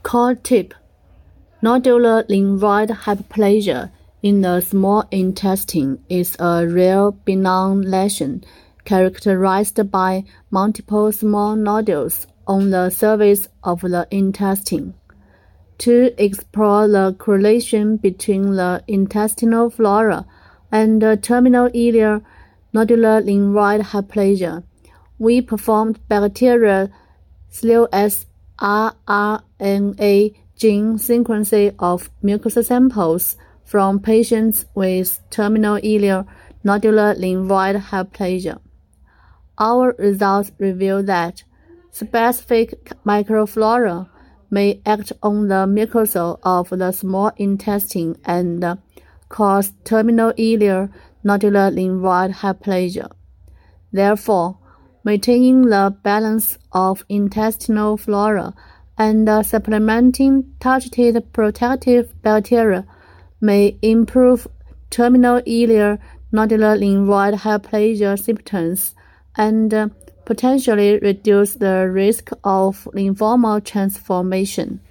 Core tip: nodular lymphoid hyperplasia in the small intestine is a rare benign lesion characterized by multiple small nodules on the surface of the intestine. To explore the correlation between the intestinal flora and terminal ileal nodular lymphoid hyperplasia, we performed bacterial rRNA gene sequencing of mucosal samples from patients with terminal ileal nodular lymphoid hyperplasia. Our results reveal that specific microflora may act on the mucosa of the small intestine and cause terminal ileal nodular lymphoid hyperplasia. Therefore, maintaining the balance of intestinal flora and supplementing targeted protective bacteria may improve terminal ileal nodular lymphoid hyperplasia symptoms and potentially reduce the risk of lymphoma transformation.